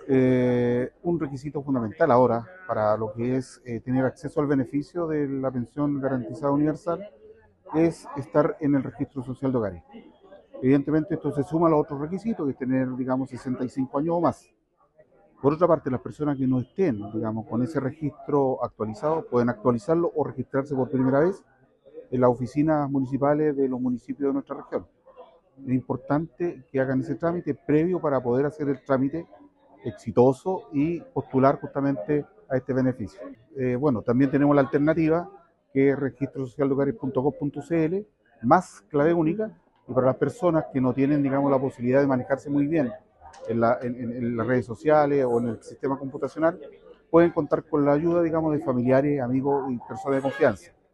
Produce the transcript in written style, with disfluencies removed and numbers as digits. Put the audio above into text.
Un requisito fundamental ahora para lo que es tener acceso al beneficio de la pensión garantizada universal es estar en el registro social de hogares. Evidentemente esto se suma a los otros requisitos, que es tener, digamos, 65 años o más. Por otra parte, las personas que no estén, digamos, con ese registro actualizado, pueden actualizarlo o registrarse por primera vez en las oficinas municipales de los municipios de nuestra región. Es importante que hagan ese trámite previo para poder hacer el trámite exitoso y postular justamente a este beneficio. Bueno, también tenemos la alternativa que es registrosocialdehogares.gov.cl más clave única, y para las personas que no tienen, digamos, la posibilidad de manejarse muy bien en las redes sociales o en el sistema computacional, pueden contar con la ayuda, digamos, de familiares, amigos y personas de confianza.